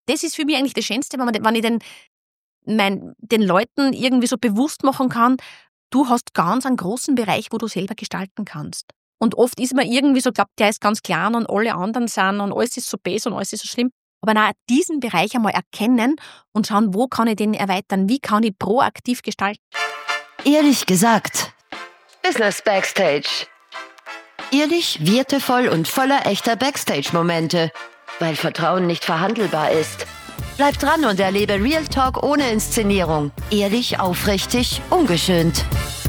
das ist für mich eigentlich das Schönste, wenn ich den Leuten irgendwie so bewusst machen kann, du hast ganz einen großen Bereich, wo du selber gestalten kannst. Und oft ist man irgendwie so, glaubt, der ist ganz klein und alle anderen sind und alles ist so besser und alles ist so schlimm. Aber nein, diesen Bereich einmal erkennen und schauen, wo kann ich den erweitern, wie kann ich proaktiv gestalten. Ehrlich gesagt. Business Backstage. Ehrlich, wertevoll und voller echter Backstage-Momente. Weil Vertrauen nicht verhandelbar ist. Bleib dran und erlebe Real Talk ohne Inszenierung. Ehrlich, aufrichtig, ungeschönt.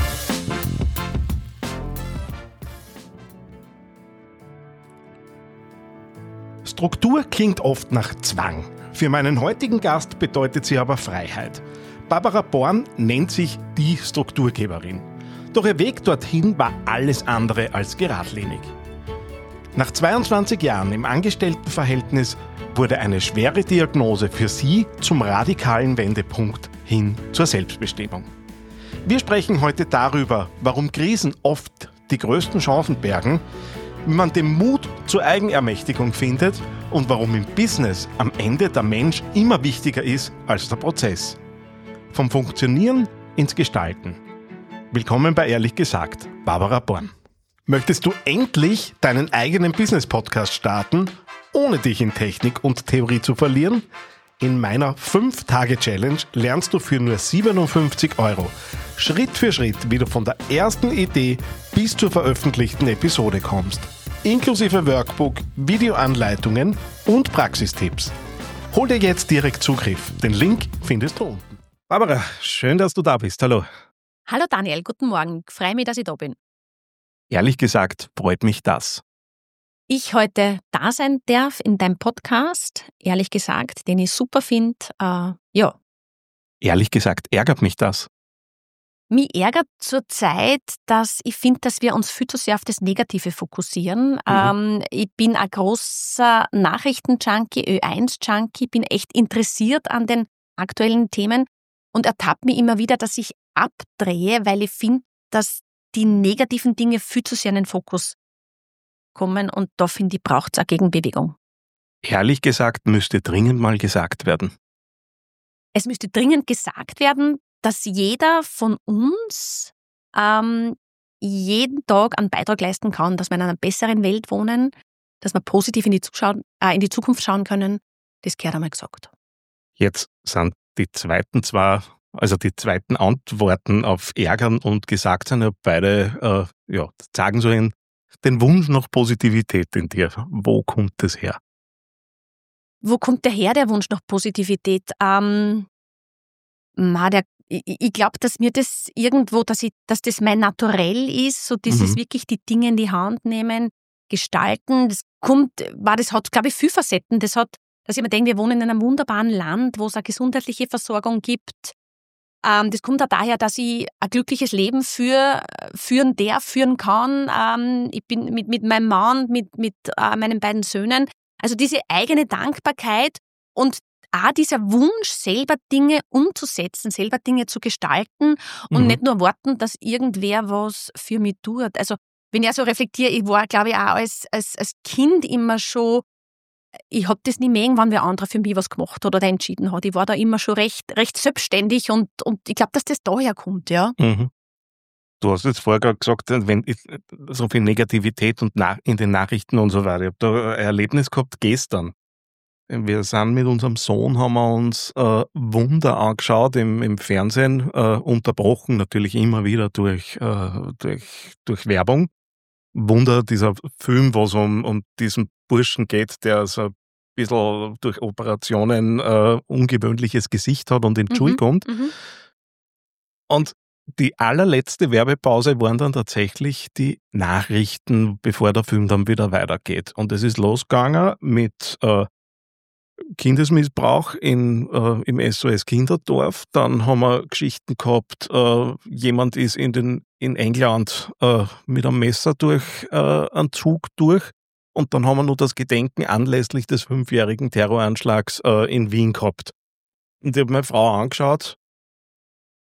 Struktur klingt oft nach Zwang. Für meinen heutigen Gast bedeutet sie aber Freiheit. Barbara Born nennt sich die Strukturgeberin. Doch ihr Weg dorthin war alles andere als geradlinig. Nach 22 Jahren im Angestelltenverhältnis wurde eine schwere Diagnose für sie zum radikalen Wendepunkt hin zur Selbstbestimmung. Wir sprechen heute darüber, warum Krisen oft die größten Chancen bergen, wie man den Mut zur Eigenermächtigung findet und warum im Business am Ende der Mensch immer wichtiger ist als der Prozess. Vom Funktionieren ins Gestalten. Willkommen bei Ehrlich gesagt, Barbara Born. Möchtest du endlich deinen eigenen Business-Podcast starten, ohne dich in Technik und Theorie zu verlieren? In meiner 5-Tage-Challenge lernst du für nur 57 € Schritt für Schritt, wie du von der ersten Idee bis zur veröffentlichten Episode kommst. Inklusive Workbook, Videoanleitungen und Praxistipps. Hol dir jetzt direkt Zugriff. Den Link findest du unten. Barbara, schön, dass du da bist. Hallo. Hallo Daniel, guten Morgen. Ich freue mich, dass ich da bin. Ehrlich gesagt, freut mich das. Ich heute da sein darf in deinem Podcast, ehrlich gesagt, den ich super finde. Ja. Ehrlich gesagt, ärgert mich das. Mich ärgert zurzeit, dass ich finde, dass wir uns viel zu sehr auf das Negative fokussieren. Ich bin ein großer Nachrichten-Junkie, Ö1-Junkie, bin echt interessiert an den aktuellen Themen und ertappe mich immer wieder, dass ich abdrehe, weil ich finde, dass die negativen Dinge viel zu sehr in den Fokus kommen und da finde ich, braucht es eine Gegenbewegung. Ehrlich gesagt, müsste dringend mal gesagt werden. Es müsste dringend gesagt werden, dass jeder von uns jeden Tag einen Beitrag leisten kann, dass wir in einer besseren Welt wohnen, dass wir positiv in die Zukunft schauen können. Das gehört einmal gesagt. Jetzt sind die zweiten Antworten auf Ärgern und gesagt sind ja beide, sagen so den Wunsch nach Positivität in dir. Wo kommt das her? Wo kommt der her, der Wunsch nach Positivität? Ich glaube, dass mir das irgendwo, dass das mein Naturell ist, so dieses wirklich die Dinge in die Hand nehmen, gestalten. Das hat, glaube ich, viele Facetten. Dass ich mir denke, wir wohnen in einem wunderbaren Land, wo es eine gesundheitliche Versorgung gibt. Das kommt auch daher, dass ich ein glückliches Leben führen kann. Ich bin mit meinem Mann, mit meinen beiden Söhnen. Also diese eigene Dankbarkeit und auch dieser Wunsch, selber Dinge umzusetzen, selber Dinge zu gestalten und nicht nur warten, dass irgendwer was für mich tut. Also wenn ich so reflektiere, ich war, glaube ich, auch als Kind immer schon, ich habe das nicht mehr irgendwann, wer andere für mich was gemacht hat oder entschieden hat. Ich war da immer schon recht selbstständig und ich glaube, dass das daher kommt, ja. Mhm. Du hast jetzt vorher gerade gesagt, wenn so viel Negativität und in den Nachrichten und so weiter. Ich habe da ein Erlebnis gehabt gestern. Wir sind mit unserem Sohn, haben wir uns Wunder angeschaut im Fernsehen, unterbrochen natürlich immer wieder durch Werbung. Wunder, dieser Film, wo es um diesen Burschen geht, der so ein bisschen durch Operationen ungewöhnliches Gesicht hat und in die Schule kommt. Und die allerletzte Werbepause waren dann tatsächlich die Nachrichten, bevor der Film dann wieder weitergeht. Und es ist losgegangen mit Kindesmissbrauch im SOS Kinderdorf. Dann haben wir Geschichten gehabt, jemand ist in England mit einem Messer durch einen Zug durch. Und dann haben wir noch das Gedenken anlässlich des 5-jährigen Terroranschlags in Wien gehabt. Und ich habe meine Frau angeschaut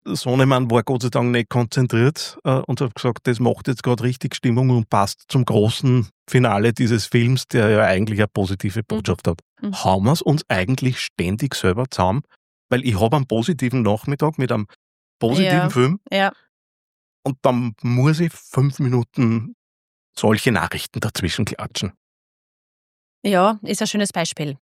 Sohnemann war Gott sei Dank nicht konzentriert und hat gesagt, das macht jetzt gerade richtig Stimmung und passt zum großen Finale dieses Films, der ja eigentlich eine positive Botschaft hat. Hauen wir es uns eigentlich ständig selber zusammen? Weil ich habe einen positiven Nachmittag mit einem positiven Film und dann muss ich 5 Minuten solche Nachrichten dazwischen klatschen. Ja, ist ein schönes Beispiel.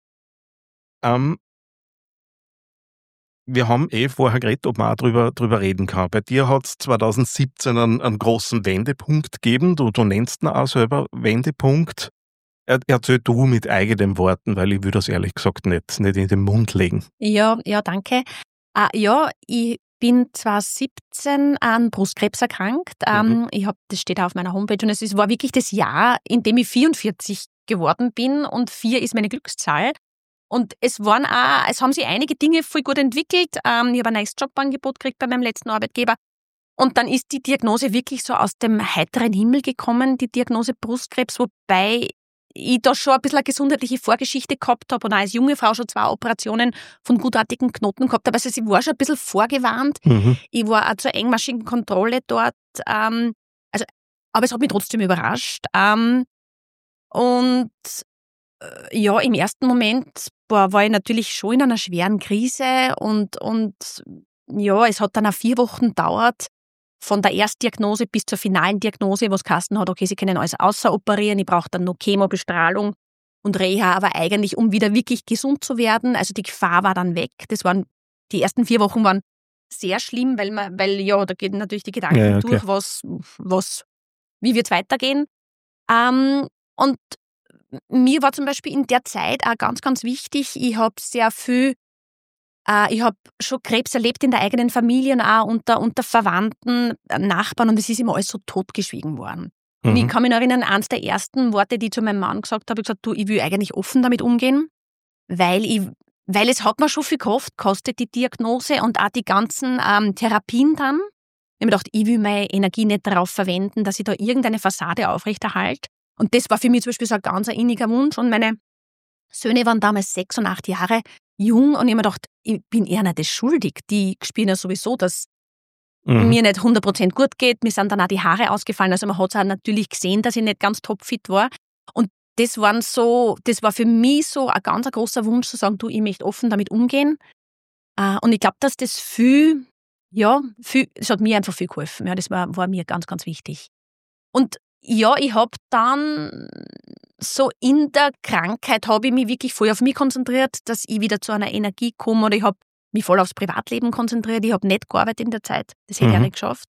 Wir haben vorher geredet, ob man auch drüber reden kann. Bei dir hat es 2017 einen großen Wendepunkt gegeben. Du nennst ihn auch selber Wendepunkt. Erzähl du mit eigenen Worten, weil ich würde das ehrlich gesagt nicht in den Mund legen. Ja, danke. Ich bin 2017 an Brustkrebs erkrankt. Das steht auch auf meiner Homepage und es war wirklich das Jahr, in dem ich 44 geworden bin und 4 ist meine Glückszahl. Und es haben sich einige Dinge voll gut entwickelt. Ich habe ein neues Jobangebot gekriegt bei meinem letzten Arbeitgeber. Und dann ist die Diagnose wirklich so aus dem heiteren Himmel gekommen, die Diagnose Brustkrebs, wobei ich da schon ein bisschen eine gesundheitliche Vorgeschichte gehabt habe und auch als junge Frau schon 2 Operationen von gutartigen Knoten gehabt habe. Also ich war schon ein bisschen vorgewarnt. Ich war auch zur engmaschigen Kontrolle dort. Aber es hat mich trotzdem überrascht. Im ersten Moment war ich natürlich schon in einer schweren Krise und es hat dann auch 4 Wochen gedauert, von der Erstdiagnose bis zur finalen Diagnose, was geheißen hat, okay, sie können alles außeroperieren, ich brauche dann noch Chemo, Bestrahlung und Reha, aber eigentlich, um wieder wirklich gesund zu werden, also die Gefahr war dann weg. Die ersten 4 Wochen waren sehr schlimm, weil da gehen natürlich die Gedanken durch, wie wird es weitergehen. Und mir war zum Beispiel in der Zeit auch ganz, ganz wichtig, ich habe schon Krebs erlebt in der eigenen Familie und auch unter Verwandten, Nachbarn und es ist immer alles so totgeschwiegen worden. Und ich kann mich noch erinnern, eines der ersten Worte, die ich zu meinem Mann gesagt habe, ich gesagt, ich will eigentlich offen damit umgehen, weil es hat mir schon viel Kraft gekostet, die Diagnose und auch die ganzen Therapien dann. Ich habe mir gedacht, ich will meine Energie nicht darauf verwenden, dass ich da irgendeine Fassade aufrechterhalte. Und das war für mich zum Beispiel so ein ganz inniger Wunsch. Und meine Söhne waren damals 6 und 8 Jahre jung und ich habe mir gedacht, ich bin eher nicht das schuldig. Die spüren ja sowieso, dass mir nicht 100% gut geht. Mir sind dann auch die Haare ausgefallen. Also man hat es auch natürlich gesehen, dass ich nicht ganz topfit war. Und das war für mich so ein ganz großer Wunsch, zu sagen, ich möchte offen damit umgehen. Und ich glaube, dass das es hat mir einfach viel geholfen. Ja, das war mir ganz, ganz wichtig. Und ja, ich habe dann so in der Krankheit habe ich mich wirklich voll auf mich konzentriert, dass ich wieder zu einer Energie komme oder ich habe mich voll aufs Privatleben konzentriert. Ich habe nicht gearbeitet in der Zeit. Das hätte ich auch nicht geschafft.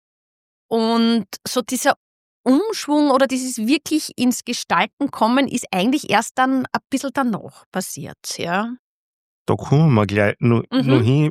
Und so dieser Umschwung oder dieses wirklich ins Gestalten kommen ist eigentlich erst dann ein bisschen danach passiert. Ja. Da kommen wir gleich noch hin.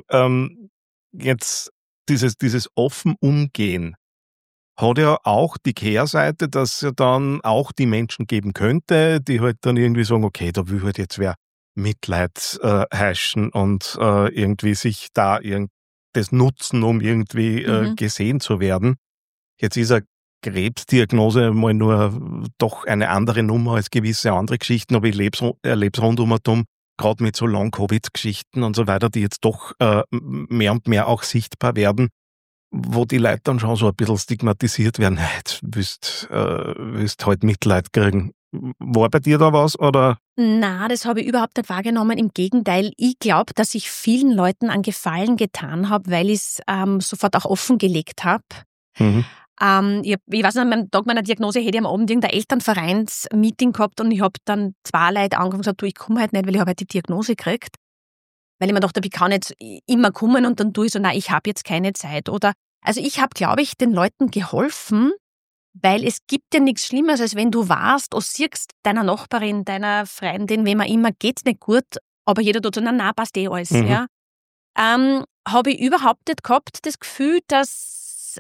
Jetzt dieses offen Umgehen hat ja auch die Kehrseite, dass es ja dann auch die Menschen geben könnte, die halt dann irgendwie sagen, okay, da will halt jetzt wer Mitleid heischen und irgendwie sich da das nutzen, um irgendwie gesehen zu werden. Jetzt ist eine Krebsdiagnose mal nur doch eine andere Nummer als gewisse andere Geschichten, aber ich erlebe es rund gerade mit so Long-Covid-Geschichten und so weiter, die jetzt doch mehr und mehr auch sichtbar werden, wo die Leute dann schon so ein bisschen stigmatisiert werden. Jetzt willst halt Mitleid kriegen. War bei dir da was, oder? Na, das habe ich überhaupt nicht wahrgenommen. Im Gegenteil, ich glaube, dass ich vielen Leuten einen Gefallen getan habe, weil ich es sofort auch offengelegt habe. Ich weiß nicht, am Tag meiner Diagnose hätte ich am Abend irgendein Elternvereins-Meeting gehabt und ich habe dann 2 Leute angefangen und gesagt, ich komme halt nicht, weil ich habe halt die Diagnose gekriegt. Weil ich mir dachte, ich kann jetzt immer kommen und dann tue ich so, nein, ich habe jetzt keine Zeit. Also ich habe, glaube ich, den Leuten geholfen, weil es gibt ja nichts Schlimmeres, als wenn du warst oder siehst, deiner Nachbarin, deiner Freundin, wem auch immer, geht's nicht gut, aber jeder tut so, na, passt alles. Ja. Habe ich überhaupt nicht gehabt, das Gefühl, dass,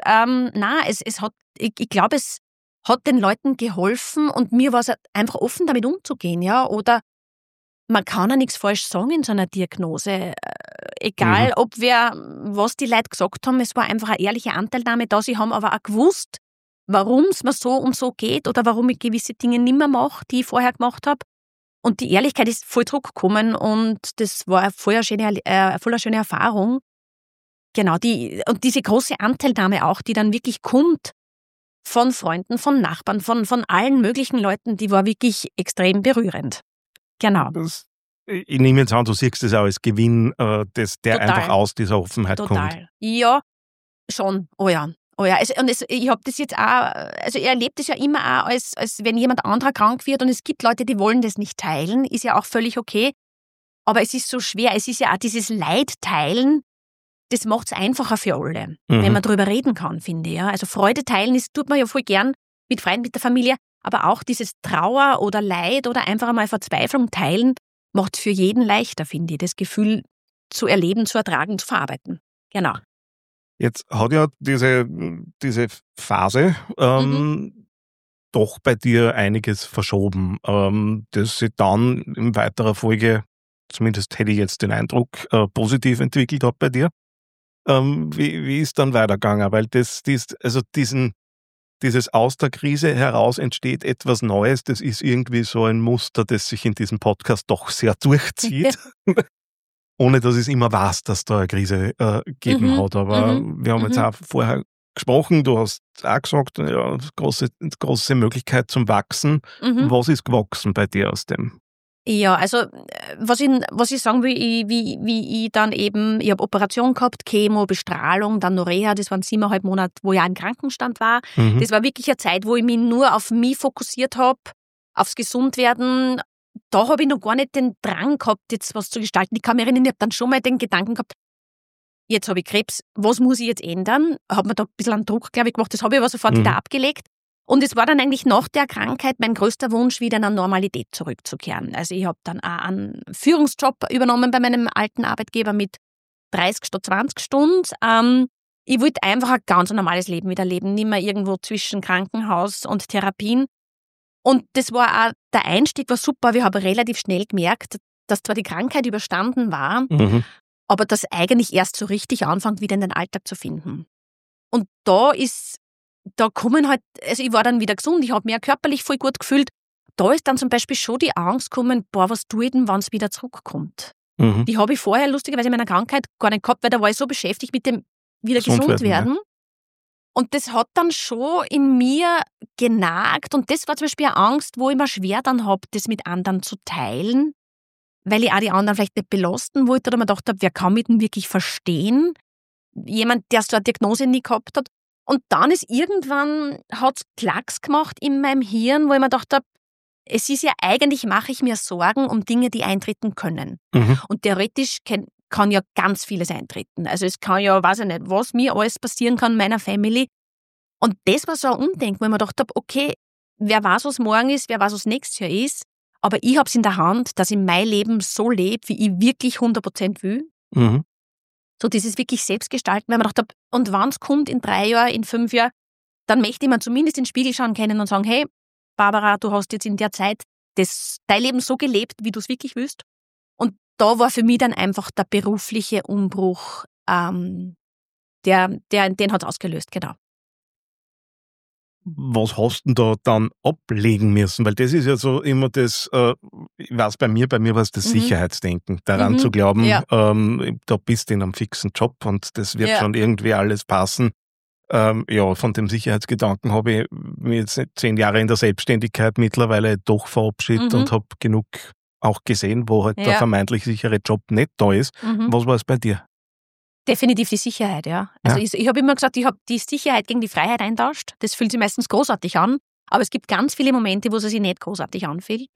ich glaube, es hat den Leuten geholfen und mir war es einfach offen, damit umzugehen, ja, oder man kann ja nichts falsch sagen in so einer Diagnose. Egal, was die Leute gesagt haben, es war einfach eine ehrliche Anteilnahme da. Sie haben aber auch gewusst, warum es mir so und so geht oder warum ich gewisse Dinge nicht mehr mache, die ich vorher gemacht habe. Und die Ehrlichkeit ist voll zurückgekommen und das war eine voll schöne Erfahrung. Genau, und diese große Anteilnahme auch, die dann wirklich kommt von Freunden, von Nachbarn, von allen möglichen Leuten, die war wirklich extrem berührend. Genau. Ich nehme jetzt an, du siehst das auch als Gewinn, der Total. einfach aus dieser Offenheit kommt. Total. Ja, schon. Oh ja. Ich habe das jetzt auch, also ich erlebe das ja immer auch, als wenn jemand anderer krank wird und es gibt Leute, die wollen das nicht teilen, ist ja auch völlig okay. Aber es ist so schwer, es ist ja auch dieses Leid teilen, das macht es einfacher für alle, wenn man drüber reden kann, finde ich. Ja. Also Freude teilen, das tut man ja voll gern mit Freunden, mit der Familie, aber auch dieses Trauer oder Leid oder einfach einmal Verzweiflung teilen, macht es für jeden leichter, finde ich, das Gefühl zu erleben, zu ertragen, zu verarbeiten. Genau. Jetzt hat ja diese Phase doch bei dir einiges verschoben, das sich dann in weiterer Folge, zumindest hätte ich jetzt den Eindruck, positiv entwickelt hat bei dir. Wie ist dann weitergegangen? Weil dieses aus der Krise heraus entsteht etwas Neues, das ist irgendwie so ein Muster, das sich in diesem Podcast doch sehr durchzieht. Ohne dass ich es immer weiß, dass da eine Krise gegeben hat. Aber wir haben jetzt auch vorher gesprochen, du hast auch gesagt, ja, große Möglichkeit zum Wachsen. Was ist gewachsen bei dir aus dem? Ja, also was ich sagen will, wie ich dann eben, ich habe Operation gehabt, Chemo, Bestrahlung, dann noch Reha, das waren 7,5 Monate, wo ich auch im Krankenstand war. Das war wirklich eine Zeit, wo ich mich nur auf mich fokussiert habe, aufs Gesundwerden. Da habe ich noch gar nicht den Drang gehabt, jetzt was zu gestalten. Ich kann mich erinnern, ich habe dann schon mal den Gedanken gehabt, jetzt habe ich Krebs, was muss ich jetzt ändern? Habe mir da ein bisschen einen Druck, glaube ich, gemacht, das habe ich aber sofort wieder abgelegt. Und es war dann eigentlich nach der Krankheit mein größter Wunsch, wieder in eine Normalität zurückzukehren. Also ich habe dann auch einen Führungsjob übernommen bei meinem alten Arbeitgeber mit 30 statt 20 Stunden. Ich wollte einfach ein ganz normales Leben wieder leben, nicht mehr irgendwo zwischen Krankenhaus und Therapien. Und das war auch, der Einstieg war super. Wir haben relativ schnell gemerkt, dass zwar die Krankheit überstanden war, aber dass eigentlich erst so richtig anfängt, wieder in den Alltag zu finden. Und da kommen halt, also ich war dann wieder gesund, ich habe mich körperlich voll gut gefühlt. Da ist dann zum Beispiel schon die Angst gekommen, was tue ich denn, wenn es wieder zurückkommt? Die habe ich vorher lustigerweise in meiner Krankheit gar nicht gehabt, weil da war ich so beschäftigt mit dem wieder gesund werden. Ja. Und das hat dann schon in mir genagt und das war zum Beispiel eine Angst, wo ich mir schwer dann habe, das mit anderen zu teilen, weil ich auch die anderen vielleicht nicht belasten wollte oder mir gedacht habe, wer kann mich denn wirklich verstehen? Jemand, der so eine Diagnose nie gehabt hat. Und dann ist irgendwann, hat es Klacks gemacht in meinem Hirn, wo ich mir gedacht habe, es ist ja eigentlich, mache ich mir Sorgen um Dinge, die eintreten können. Und theoretisch kann ja ganz vieles eintreten. Also es kann ja, weiß ich nicht, was mir alles passieren kann, meiner Family. Und das war so ein Umdenken, wo ich mir gedacht habe, okay, wer weiß, was morgen ist, wer weiß, was nächstes Jahr ist, aber ich habe es in der Hand, dass ich mein Leben so lebe, wie ich wirklich 100% will. So dieses wirklich Selbstgestalten, weil ich mir gedacht habe, und wenn es kommt in 3 Jahren, in 5 Jahren, dann möchte ich mir zumindest in den Spiegel schauen können und sagen, hey, Barbara, du hast jetzt in der Zeit dein Leben so gelebt, wie du es wirklich willst. Und da war für mich dann einfach der berufliche Umbruch, den hat es ausgelöst, genau. Was hast du da dann ablegen müssen? Weil das ist ja so immer das, ich weiß, bei mir war es das Sicherheitsdenken, daran zu glauben, da bist du in einem fixen Job und das wird schon irgendwie alles passen. Von dem Sicherheitsgedanken habe ich mich jetzt 10 Jahre in der Selbstständigkeit mittlerweile doch verabschiedet und habe genug auch gesehen, wo halt der vermeintlich sichere Job nicht da ist. Was war es bei dir? Definitiv die Sicherheit, ja. Also ich habe immer gesagt, ich habe die Sicherheit gegen die Freiheit eintauscht. Das fühlt sich meistens großartig an, aber es gibt ganz viele Momente, wo es sich nicht großartig anfühlt.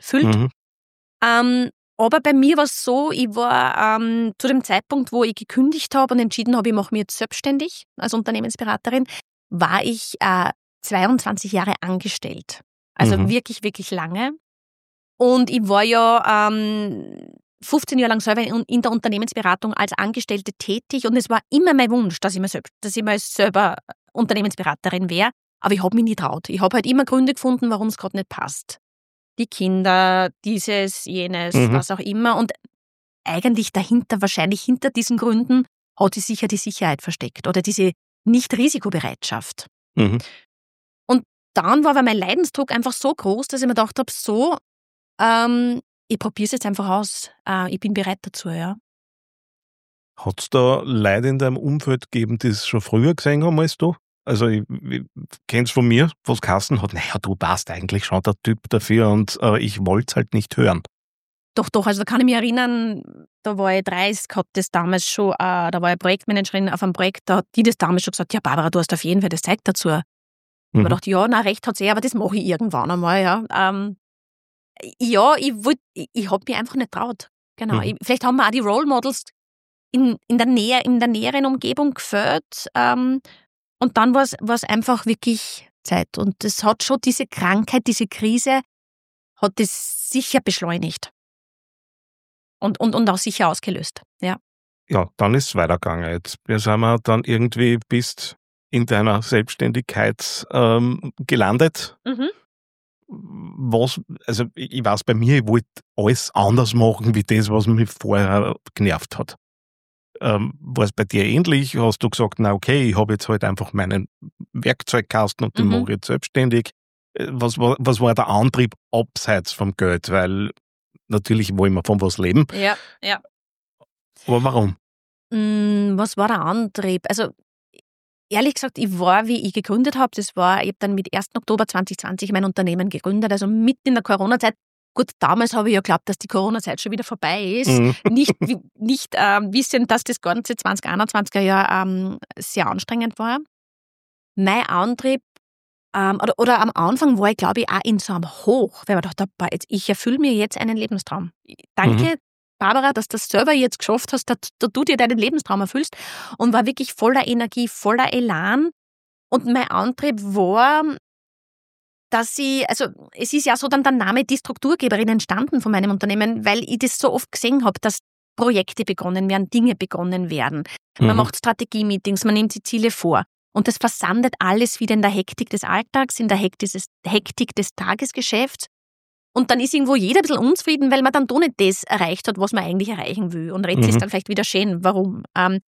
Aber bei mir war es so, ich war zu dem Zeitpunkt, wo ich gekündigt habe und entschieden habe, ich mache mich jetzt selbstständig als Unternehmensberaterin, war ich 22 Jahre angestellt. Also wirklich, wirklich lange. Und ich war ja 15 Jahre lang selber in der Unternehmensberatung als Angestellte tätig und es war immer mein Wunsch, dass ich mal selber Unternehmensberaterin wäre, aber ich habe mich nie traut. Ich habe halt immer Gründe gefunden, warum es gerade nicht passt. Die Kinder, dieses, jenes, was auch immer und eigentlich wahrscheinlich hinter diesen Gründen hat sich sicher die Sicherheit versteckt oder diese Nicht-Risikobereitschaft. Und dann war aber mein Leidensdruck einfach so groß, dass ich mir gedacht habe, ich probiere es jetzt einfach aus. Ich bin bereit dazu, ja. Hat es da Leute in deinem Umfeld gegeben, die es schon früher gesehen haben als du? Also ich kenne es von mir, was geheißen hat, naja, du warst eigentlich schon der Typ dafür und ich wollte es halt nicht hören. Doch, also da kann ich mich erinnern, da war ich 30, hat das damals schon, da war ich Projektmanagerin auf einem Projekt, da hat die das damals schon gesagt, ja Barbara, du hast auf jeden Fall das Zeit dazu. Ich habe gedacht, ja, na recht hat sie, aber das mache ich irgendwann einmal, ja. Ja, ich habe mich einfach nicht traut. Genau. Vielleicht haben mir auch die Role Models in der näheren Umgebung gefällt. Und dann war es einfach wirklich Zeit. Und das hat schon diese Krankheit, diese Krise, hat das sicher beschleunigt. Und auch sicher ausgelöst, ja. Ja, dann ist es weitergegangen. Jetzt sind wir dann irgendwie bis in deiner Selbstständigkeit gelandet. Also ich weiß bei mir, ich wollte alles anders machen, wie das, was mich vorher genervt hat. War es bei dir ähnlich? Hast du gesagt, na okay, ich habe jetzt halt einfach meinen Werkzeugkasten und den mache ich jetzt selbstständig. Was war der Antrieb abseits vom Geld? Weil natürlich wollen wir von was leben. Ja. Aber warum? Was war der Antrieb? Also ehrlich gesagt, wie ich gegründet habe, ich habe dann mit 1. Oktober 2020 mein Unternehmen gegründet, also mitten in der Corona-Zeit. Gut, damals habe ich ja geglaubt, dass die Corona-Zeit schon wieder vorbei ist. Nicht wissend, dass das ganze 2021er Jahr sehr anstrengend war. Mein Antrieb, oder am Anfang war ich, glaube ich, auch in so einem Hoch, weil ich dachte, ich erfülle mir jetzt einen Lebenstraum. Danke, Barbara, dass du das selber jetzt geschafft hast, dass du dir deinen Lebenstraum erfüllst, und war wirklich voller Energie, voller Elan. Und mein Antrieb war, dass es ist ja so dann der Name die Strukturgeberin entstanden von meinem Unternehmen, weil ich das so oft gesehen habe, dass Projekte begonnen werden, Dinge begonnen werden. Man macht Strategie-Meetings, man nimmt die Ziele vor. Und das versandet alles wieder in der Hektik des Alltags, in der Hektik des Tagesgeschäfts. Und dann ist irgendwo jeder ein bisschen unzufrieden, weil man dann doch nicht das erreicht hat, was man eigentlich erreichen will. Und redet sich dann vielleicht wieder schön, warum.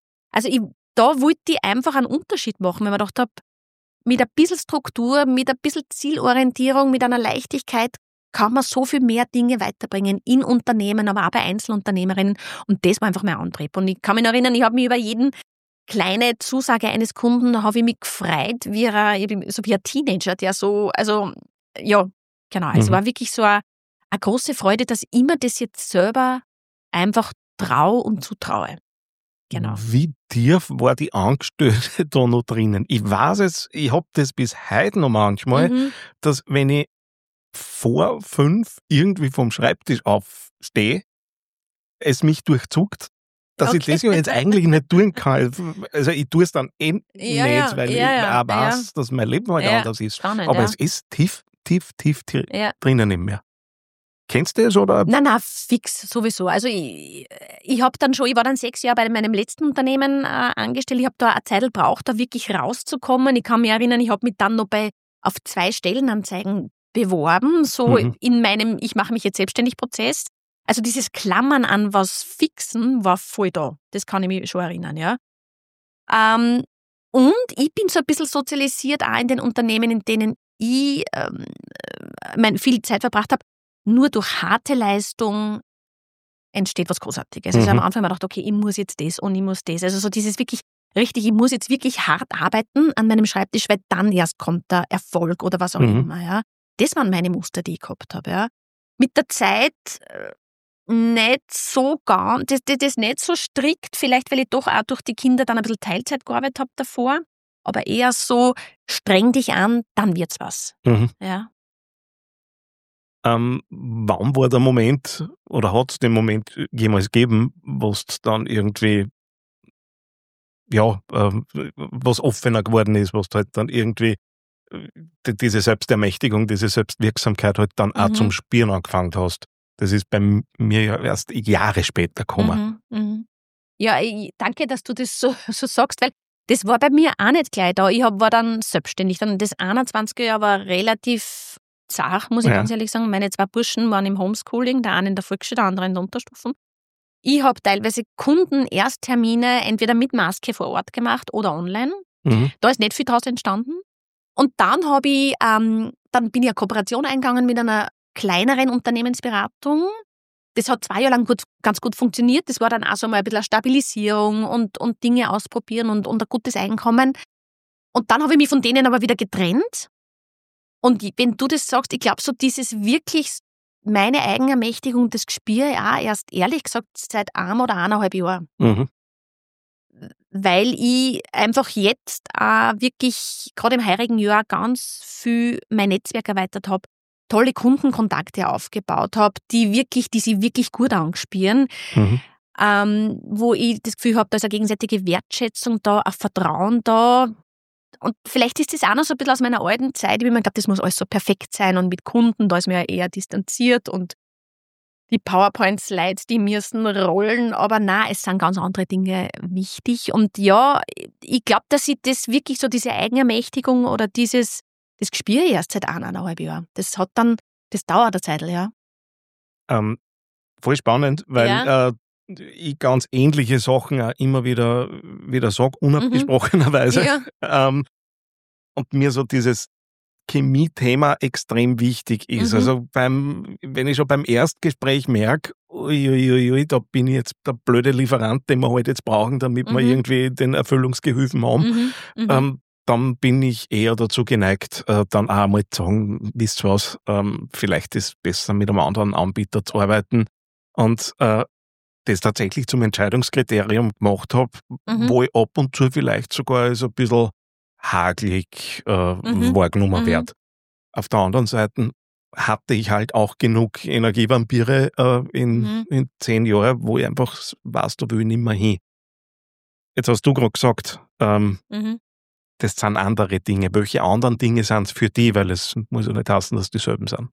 Da wollte ich einfach einen Unterschied machen, wenn man gedacht habe, mit ein bisschen Struktur, mit ein bisschen Zielorientierung, mit einer Leichtigkeit kann man so viel mehr Dinge weiterbringen in Unternehmen, aber auch bei Einzelunternehmerinnen. Und das war einfach mein Antrieb. Und ich kann mich noch erinnern, ich habe mich über jeden kleine Zusage eines Kunden, da habe ich mich gefreut, wie ein Teenager, der so, ja, genau. Es war wirklich so eine große Freude, dass ich immer das jetzt selber einfach traue und zutraue. Genau. Wie tief war die Angestellte da noch drinnen? Ich weiß es, ich habe das bis heute noch manchmal, dass wenn ich vor 5 irgendwie vom Schreibtisch aufstehe, es mich durchzuckt, dass ich das ja jetzt eigentlich nicht tun kann. Also ich tue es dann nicht, weil ich auch weiß, dass mein Leben halt anders ist. Spannend, aber es ist tief drinnen nicht mehr. Kennst du das, oder? Nein, fix, sowieso. Also ich war dann 6 Jahre bei meinem letzten Unternehmen angestellt. Ich habe da eine Zeit gebraucht, da wirklich rauszukommen. Ich kann mich erinnern, ich habe mich dann noch auf 2 Stellenanzeigen beworben, so in meinem Ich mache mich jetzt selbstständig Prozess. Also dieses Klammern an was Fixen war voll da. Das kann ich mich schon erinnern, ja. Und ich bin so ein bisschen sozialisiert auch in den Unternehmen, in denen ich viel Zeit verbracht habe. Nur durch harte Leistung entsteht was Großartiges. Also am Anfang habe ich gedacht, okay, ich muss jetzt das und ich muss das. Also so dieses wirklich richtig, ich muss jetzt wirklich hart arbeiten an meinem Schreibtisch, weil dann erst kommt der Erfolg oder was auch immer. Ja. Das waren meine Muster, die ich gehabt habe. Ja. Mit der Zeit nicht so das nicht so strikt, vielleicht weil ich doch auch durch die Kinder dann ein bisschen Teilzeit gearbeitet habe davor, aber eher so, streng dich an, dann wird's was. Ja. Wann war der Moment, oder hat es den Moment jemals gegeben, wo es dann irgendwie, was offener geworden ist, was halt dann irgendwie diese Selbstermächtigung, diese Selbstwirksamkeit halt dann auch zum Spüren angefangen hast? Das ist bei mir ja erst Jahre später gekommen. Ja, danke, dass du das so sagst, weil das war bei mir auch nicht gleich da. Ich war dann selbstständig. Dann das 21er Jahr war relativ zart, muss ich ganz ehrlich sagen. Meine 2 Burschen waren im Homeschooling, der eine in der Volksschule, der andere in der Unterstufen. Ich habe teilweise Kundenersttermine entweder mit Maske vor Ort gemacht oder online. Da ist nicht viel draus entstanden. Und dann bin ich eine Kooperation eingegangen mit einer kleineren Unternehmensberatung, das hat 2 Jahre lang ganz gut funktioniert. Das war dann auch so mal ein bisschen eine Stabilisierung und Dinge ausprobieren und ein gutes Einkommen. Und dann habe ich mich von denen aber wieder getrennt. Und wenn du das sagst, ich glaube so dieses wirklich meine Eigenermächtigung, das spüre ich auch erst ehrlich gesagt seit 1 oder 1,5 Jahren. Mhm. Weil ich einfach jetzt auch wirklich, gerade im heurigen Jahr, ganz viel mein Netzwerk erweitert habe, tolle Kundenkontakte aufgebaut habe, die sich wirklich gut anspüren, wo ich das Gefühl habe, da ist eine gegenseitige Wertschätzung da, ein Vertrauen da. Und vielleicht ist das auch noch so ein bisschen aus meiner alten Zeit, wie man glaubt, das muss alles so perfekt sein und mit Kunden, da ist man ja eher distanziert und die PowerPoint-Slides, die müssen rollen, aber nein, es sind ganz andere Dinge wichtig. Und ja, ich glaube, dass ich das wirklich so, diese Eigenermächtigung oder das spüre ich erst seit 1,5 Jahren. Das dauert eine Zeit, ja. Voll spannend, weil ich ganz ähnliche Sachen auch immer wieder sage, unabgesprochenerweise. Ja. Und mir so dieses Chemie-Thema extrem wichtig ist. Also wenn ich schon beim Erstgespräch merke, da bin ich jetzt der blöde Lieferant, den wir halt jetzt brauchen, damit wir irgendwie den Erfüllungsgehilfen haben, dann bin ich eher dazu geneigt, dann auch einmal zu sagen, wisst ihr was, vielleicht ist es besser, mit einem anderen Anbieter zu arbeiten. Und das tatsächlich zum Entscheidungskriterium gemacht habe, wo ich ab und zu vielleicht sogar als ein bisschen hagelig wahrgenommen werde. Auf der anderen Seite hatte ich halt auch genug Energievampire in 10 Jahren, wo ich einfach weiß, da will ich nicht mehr hin. Jetzt hast du gerade gesagt, das sind andere Dinge. Welche anderen Dinge sind es für die? Weil es muss ja nicht heißen, dass dieselben sind.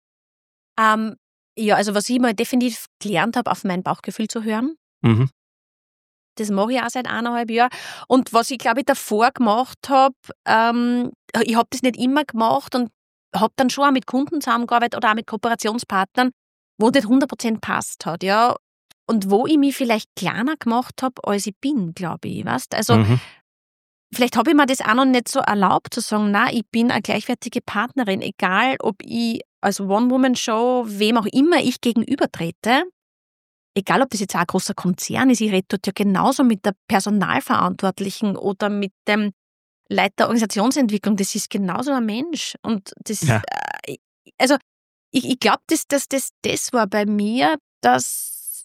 Ja, also was ich mal definitiv gelernt habe, auf mein Bauchgefühl zu hören. Das mache ich auch seit 1,5 Jahren. Und was ich, glaube ich, davor gemacht habe, ich habe das nicht immer gemacht und habe dann schon auch mit Kunden zusammengearbeitet oder auch mit Kooperationspartnern, wo nicht 100% passt hat, ja. Und wo ich mich vielleicht kleiner gemacht habe, als ich bin, glaube ich, weißt? Also vielleicht habe ich mir das auch noch nicht so erlaubt zu sagen, nein, ich bin eine gleichwertige Partnerin, egal ob ich als One-Woman-Show, wem auch immer ich gegenübertrete, egal ob das jetzt auch ein großer Konzern ist, ich rede dort ja genauso mit der Personalverantwortlichen oder mit dem Leiter Organisationsentwicklung, das ist genauso ein Mensch. Und das, also ich glaube, das war bei mir, dass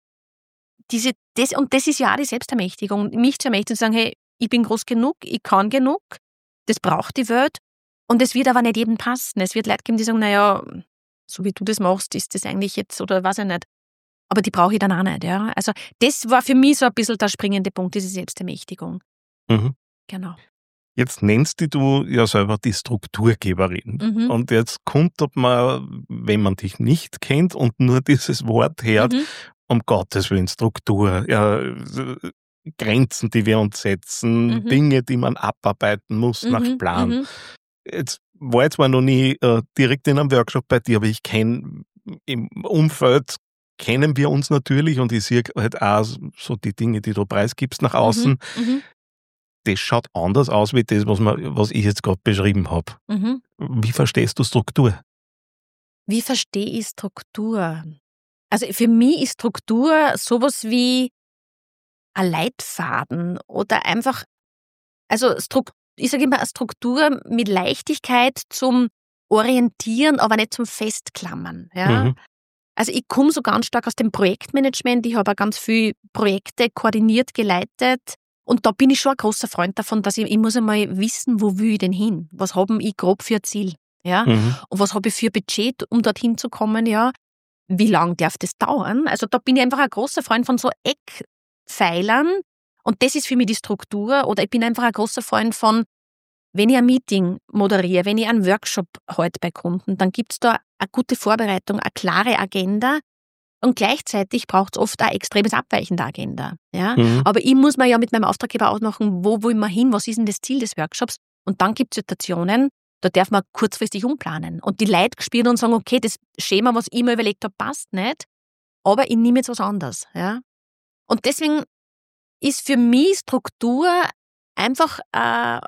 das ist ja auch die Selbstermächtigung, mich zu ermächtigen und zu sagen, hey, ich bin groß genug, ich kann genug, das braucht die Welt und es wird aber nicht jedem passen. Es wird Leute geben, die sagen, naja, so wie du das machst, ist das eigentlich jetzt, oder weiß ich nicht. Aber die brauche ich dann auch nicht, ja. Also das war für mich so ein bisschen der springende Punkt, diese Selbstermächtigung. Genau. Jetzt nennst du ja selber die Strukturgeberin. Und jetzt kommt man, wenn man dich nicht kennt und nur dieses Wort hört, um Gottes Willen, Struktur, ja, Grenzen, die wir uns setzen, Dinge, die man abarbeiten muss nach Plan. Jetzt war ich zwar noch nie direkt in einem Workshop bei dir, aber ich kenne im Umfeld, kennen wir uns natürlich und ich sehe halt auch so die Dinge, die du preisgibst nach außen. Das schaut anders aus wie das, was ich jetzt gerade beschrieben habe. Wie verstehst du Struktur? Wie verstehe ich Struktur? Also für mich ist Struktur sowas wie ein Leitfaden oder einfach, also ich sage immer, eine Struktur mit Leichtigkeit zum Orientieren, aber nicht zum Festklammern. Ja? Also ich komme so ganz stark aus dem Projektmanagement, ich habe auch ganz viele Projekte koordiniert, geleitet und da bin ich schon ein großer Freund davon, dass ich muss einmal wissen, wo will ich denn hin? Was habe ich grob für ein Ziel? Ja? Und was habe ich für ein Budget, um dorthin zu kommen? Ja? Wie lange darf das dauern? Also da bin ich einfach ein großer Freund von so Eckpfeilern und das ist für mich die Struktur oder ich bin einfach ein großer Freund von, wenn ich ein Meeting moderiere, wenn ich einen Workshop halte bei Kunden, dann gibt es da eine gute Vorbereitung, eine klare Agenda und gleichzeitig braucht es oft eine extremes abweichende Agenda. Ja? Aber ich muss mir ja mit meinem Auftraggeber ausmachen, wo will man hin, was ist denn das Ziel des Workshops und dann gibt es Situationen, da darf man kurzfristig umplanen und die Leute spüren und sagen, okay, das Schema, was ich mir überlegt habe, passt nicht, aber ich nehme jetzt was anderes. Ja? Und deswegen ist für mich Struktur einfach ein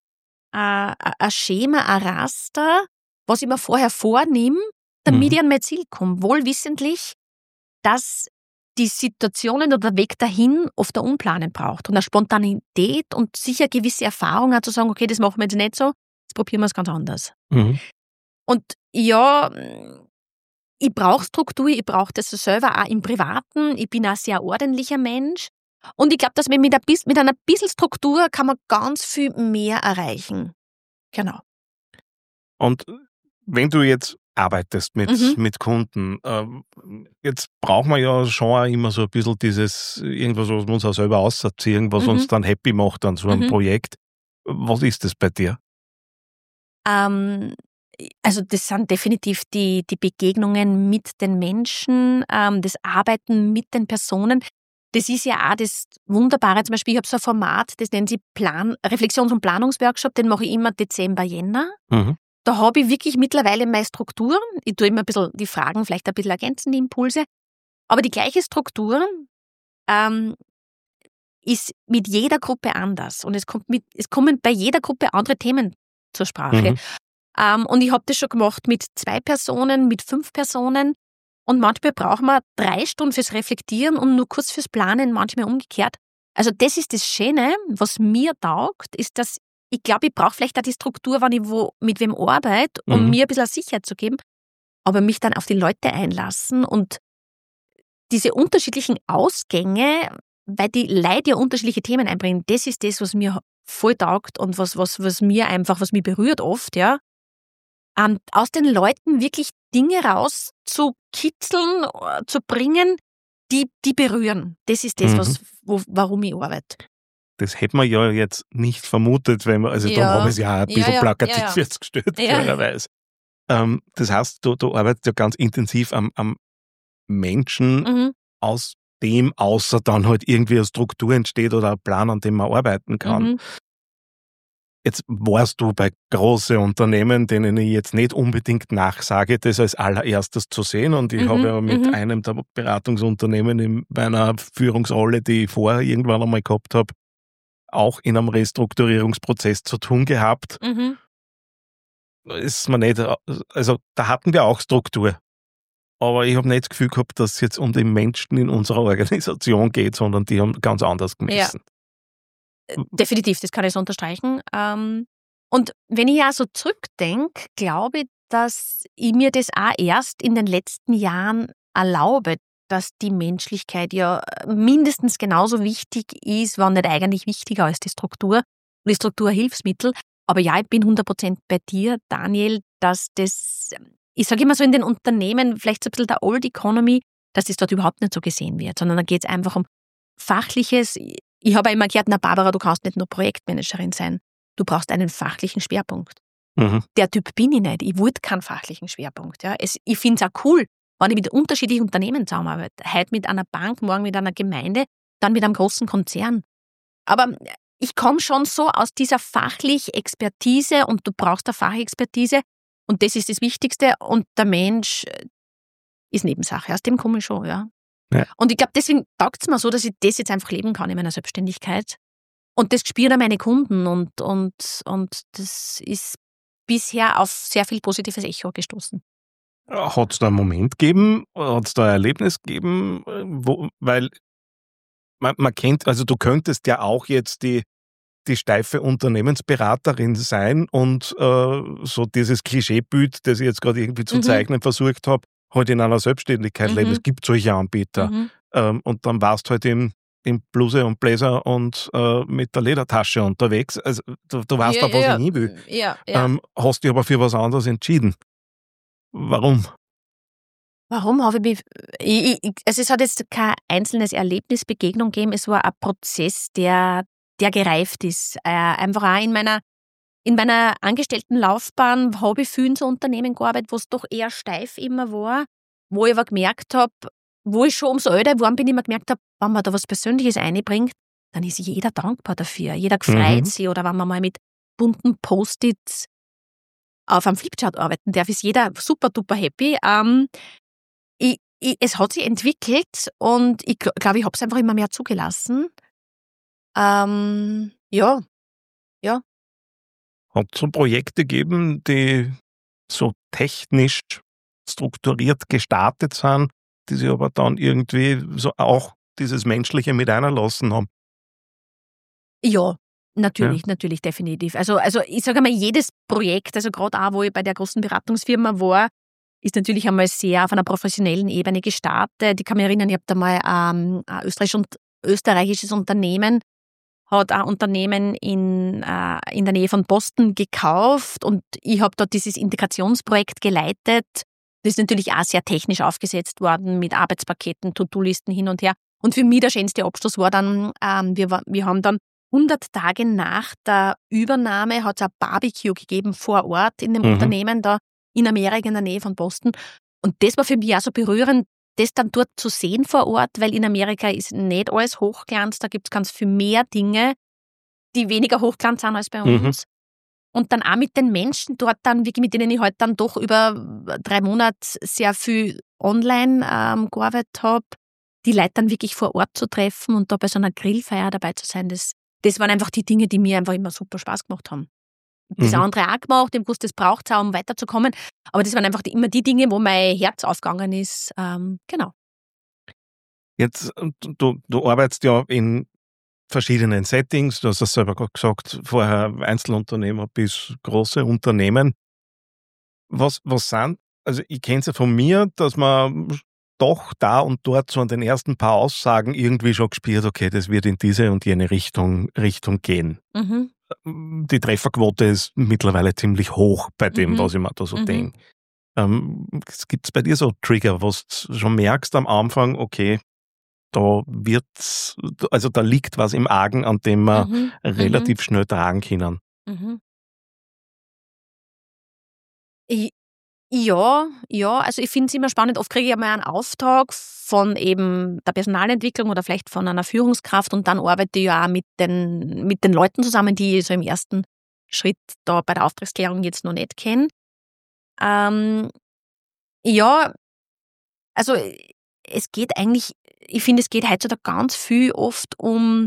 Schema, ein Raster, was ich mir vorher vornehme, damit ich an mein Ziel komme. Wohlwissentlich, dass die Situationen oder der Weg dahin oft ein Umplanen braucht und eine Spontanität und sicher gewisse Erfahrungen zu sagen, okay, das machen wir jetzt nicht so, jetzt probieren wir es ganz anders. Mhm. Und ja, ich brauche Struktur, ich brauche das selber auch im Privaten, ich bin ein sehr ordentlicher Mensch und ich glaube, dass man mit einer bisschen Struktur kann man ganz viel mehr erreichen. Genau. Und wenn du jetzt arbeitest mit Kunden, jetzt braucht man ja schon auch immer so ein bisschen dieses, irgendwas, was wir uns auch selber ausziehen, was uns dann happy macht an so einem Projekt. Was ist das bei dir? Also das sind definitiv die Begegnungen mit den Menschen, das Arbeiten mit den Personen. Das ist ja auch das Wunderbare. Zum Beispiel, ich habe so ein Format, das nennt sich Reflexions- und Planungsworkshop, den mache ich immer Dezember, Jänner. Da habe ich wirklich mittlerweile meine Struktur. Ich tue immer ein bisschen die Fragen, vielleicht ein bisschen ergänzen, die Impulse. Aber die gleiche Struktur ist mit jeder Gruppe anders. Und es kommen bei jeder Gruppe andere Themen zur Sprache. Und ich habe das schon gemacht mit 2 Personen, mit 5 Personen. Und manchmal brauchen wir 3 Stunden fürs Reflektieren und nur kurz fürs Planen, manchmal umgekehrt. Also das ist das Schöne, was mir taugt, ist, dass ich glaube, ich brauche vielleicht auch die Struktur, wenn ich mit wem arbeite, um mir ein bisschen Sicherheit zu geben, aber mich dann auf die Leute einlassen und diese unterschiedlichen Ausgänge, weil die Leute ja unterschiedliche Themen einbringen, das ist das, was mir voll taugt und was mich berührt oft, ja. Aus den Leuten wirklich Dinge rauszukitzeln, zu bringen, die berühren. Das ist das, warum ich arbeite. Das hätte man ja jetzt nicht vermutet, wenn man, also dann habe ich es ja ein bisschen plakativ festgestellt, klarerweise. Das heißt, du arbeitest ja ganz intensiv am Menschen, aus dem außer dann halt irgendwie eine Struktur entsteht oder ein Plan, an dem man arbeiten kann. Jetzt warst du bei großen Unternehmen, denen ich jetzt nicht unbedingt nachsage, das als allererstes zu sehen. Und ich habe ja mit einem der Beratungsunternehmen in meiner Führungsrolle, die ich vorher irgendwann einmal gehabt habe, auch in einem Restrukturierungsprozess zu tun gehabt. Ist mir nicht, also da hatten wir auch Struktur. Aber ich habe nicht das Gefühl gehabt, dass es jetzt um die Menschen in unserer Organisation geht, sondern die haben ganz anders gemessen. Ja. Definitiv, das kann ich so unterstreichen. Und wenn ich ja so zurückdenke, glaube ich, dass ich mir das auch erst in den letzten Jahren erlaube, dass die Menschlichkeit ja mindestens genauso wichtig ist, wenn nicht eigentlich wichtiger als die Struktur. Und die Struktur ein Hilfsmittel. Aber ja, ich bin 100% bei dir, Daniel, dass das, ich sage immer so in den Unternehmen, vielleicht so ein bisschen der Old Economy, dass das dort überhaupt nicht so gesehen wird, sondern da geht es einfach um Fachliches. Ich habe immer gehört, na Barbara, du kannst nicht nur Projektmanagerin sein. Du brauchst einen fachlichen Schwerpunkt. Der Typ bin ich nicht. Ich wollte keinen fachlichen Schwerpunkt. Ja. Ich finde es auch cool, wenn ich mit unterschiedlichen Unternehmen zusammenarbeite. Heute mit einer Bank, morgen mit einer Gemeinde, dann mit einem großen Konzern. Aber ich komme schon so aus dieser fachlichen Expertise und du brauchst eine Fachexpertise und das ist das Wichtigste und der Mensch ist Nebensache. Aus dem komme ich schon, ja. Und ich glaube, deswegen taugt es mir so, dass ich das jetzt einfach leben kann in meiner Selbstständigkeit. Und das spüren auch meine Kunden und das ist bisher auf sehr viel positives Echo gestoßen. Hat es da einen Moment gegeben, hat es da ein Erlebnis gegeben, weil man kennt, also du könntest ja auch jetzt die steife Unternehmensberaterin sein und so dieses Klischeebild, das ich jetzt gerade irgendwie zu zeichnen versucht habe, halt in einer Selbstständigkeit leben. Es gibt solche Anbieter. Und dann warst du halt in Bluse und Bläser und mit der Ledertasche unterwegs. Also du weißt auch, was ich hin will. Hast dich aber für was anderes entschieden. Warum? Warum habe ich mich... Also es hat jetzt kein einzelnes Erlebnis, Begegnung gegeben. Es war ein Prozess, der gereift ist. Einfach auch in meiner Angestelltenlaufbahn habe ich viel in so Unternehmen gearbeitet, wo es doch eher steif immer war, wo ich aber gemerkt habe, wo ich schon umso älter geworden bin, immer gemerkt habe, wenn man da was Persönliches einbringt, dann ist jeder dankbar dafür. Jeder freut sich. Oder wenn man mal mit bunten Post-its auf einem Flipchart arbeiten darf, ist jeder super duper happy. Es hat sich entwickelt und ich glaube, ich habe es einfach immer mehr zugelassen. Ja. Hat es so Projekte gegeben, die so technisch strukturiert gestartet sind, die sich aber dann irgendwie so auch dieses Menschliche mit einlassen haben. Ja, natürlich, definitiv. Also ich sage einmal, jedes Projekt, also gerade auch, wo ich bei der großen Beratungsfirma war, ist natürlich einmal sehr auf einer professionellen Ebene gestartet. Ich kann mich erinnern, ich habe da mal ein österreichisches Unternehmen, hat ein Unternehmen in der Nähe von Boston gekauft und ich habe dort dieses Integrationsprojekt geleitet. Das ist natürlich auch sehr technisch aufgesetzt worden mit Arbeitspaketen, To-Do-Listen hin und her. Und für mich der schönste Abschluss war dann, wir haben dann 100 Tage nach der Übernahme hat es ein Barbecue gegeben vor Ort in dem Unternehmen da in Amerika in der Nähe von Boston. Und das war für mich auch so berührend, das dann dort zu sehen vor Ort, weil in Amerika ist nicht alles Hochglanz, da gibt es ganz viel mehr Dinge, die weniger Hochglanz sind als bei uns. Und dann auch mit den Menschen dort dann, wirklich mit denen ich halt dann doch über 3 Monate sehr viel online gearbeitet habe, die Leute dann wirklich vor Ort zu treffen und da bei so einer Grillfeier dabei zu sein, das waren einfach die Dinge, die mir einfach immer super Spaß gemacht haben. Das andere auch gemacht, im Kurs, das braucht es auch, um weiterzukommen. Aber das waren einfach immer die Dinge, wo mein Herz aufgegangen ist. Genau. Jetzt, du arbeitest ja in verschiedenen Settings. Du hast es selber gerade gesagt, vorher Einzelunternehmer bis große Unternehmen. Was sind, also ich kenne es ja von mir, dass man doch da und dort so an den ersten paar Aussagen irgendwie schon gespürt, okay, das wird in diese und jene Richtung gehen. Die Trefferquote ist mittlerweile ziemlich hoch bei dem, was ich mir da so denke. Gibt es bei dir so Trigger, wo du schon merkst am Anfang, okay, da liegt was im Argen, an dem wir relativ schnell tragen können? Ja, also ich finde es immer spannend. Oft kriege ich einmal einen Auftrag von eben der Personalentwicklung oder vielleicht von einer Führungskraft und dann arbeite ich ja auch mit den Leuten zusammen, die ich so im ersten Schritt da bei der Auftragsklärung jetzt noch nicht kenne. Ja, also es geht eigentlich, ich finde, es geht heutzutage ganz viel oft um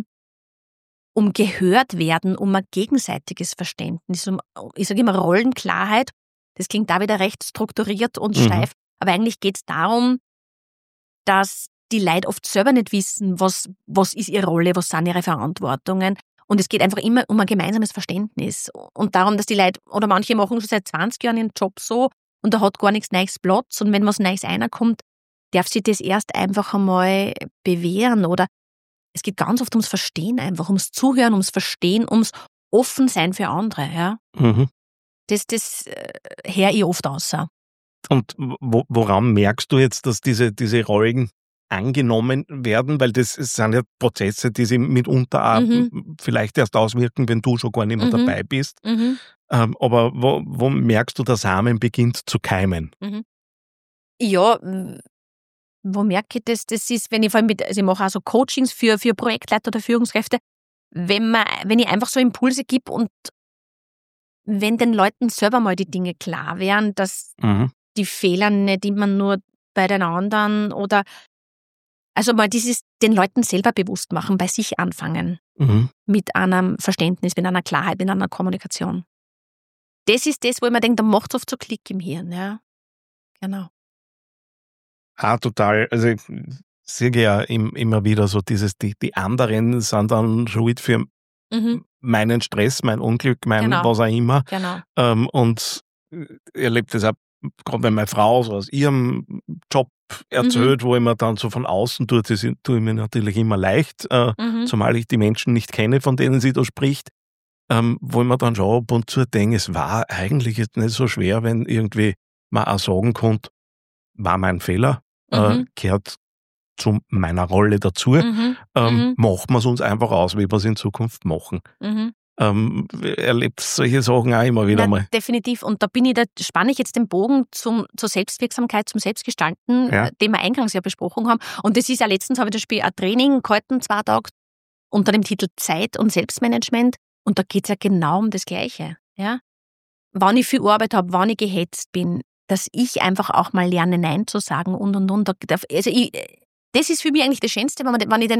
gehört werden, um ein gegenseitiges Verständnis, ich sage immer Rollenklarheit. Das klingt da wieder recht strukturiert und steif, aber eigentlich geht es darum, dass die Leute oft selber nicht wissen, was ist ihre Rolle, was sind ihre Verantwortungen. Und es geht einfach immer um ein gemeinsames Verständnis und darum, dass die Leute, oder manche machen schon seit 20 Jahren ihren Job so und da hat gar nichts Neues Platz und wenn was Neues reinkommt, darf sich das erst einfach einmal bewähren oder es geht ganz oft ums Verstehen einfach, ums Zuhören, ums Verstehen, ums Offensein für andere, ja. Das höre ich oft aus. Und woran merkst du jetzt, dass diese Rollen angenommen werden? Weil das sind ja Prozesse, die sich mitunter auch vielleicht erst auswirken, wenn du schon gar nicht mehr dabei bist. Aber wo merkst du, der Samen beginnt zu keimen? Ja, wo merke ich das? Das ist, wenn ich vor allem ich mache auch so Coachings für Projektleiter oder Führungskräfte, wenn ich einfach so Impulse gebe und wenn den Leuten selber mal die Dinge klar wären, dass die Fehler nicht immer nur bei den anderen oder also mal dieses den Leuten selber bewusst machen, bei sich anfangen. Mit einem Verständnis, mit einer Klarheit, mit einer Kommunikation. Das ist das, wo ich mir denke, da macht es oft so Klick im Hirn, ja. Genau. Total. Also ich sehe ja immer wieder so die anderen sind dann schuld für meinen Stress, mein Unglück, was auch immer. Genau. Und ich erlebe das auch, gerade wenn meine Frau so aus ihrem Job erzählt, wo ich mir dann so von außen tue ich mir natürlich immer leicht, zumal ich die Menschen nicht kenne, von denen sie da spricht, wo ich mir dann schon ab und zu denke, es war eigentlich jetzt nicht so schwer, wenn irgendwie man auch sagen konnte, war mein Fehler, gehört zu meiner Rolle dazu, machen wir es uns einfach aus, wie wir es in Zukunft machen. Erlebt solche Sachen auch immer wieder mal. Definitiv. Und da spanne ich jetzt den Bogen zur Selbstwirksamkeit, zum Selbstgestalten, den wir eingangs ja besprochen haben. Und das ist ja letztens, habe ich das Spiel ein Training gehalten, 2 Tage, unter dem Titel Zeit und Selbstmanagement. Und da geht es ja genau um das Gleiche. Ja? Wann ich viel Arbeit habe, wann ich gehetzt bin, dass ich einfach auch mal lerne, Nein zu sagen und. Also das ist für mich eigentlich das Schönste, wenn ich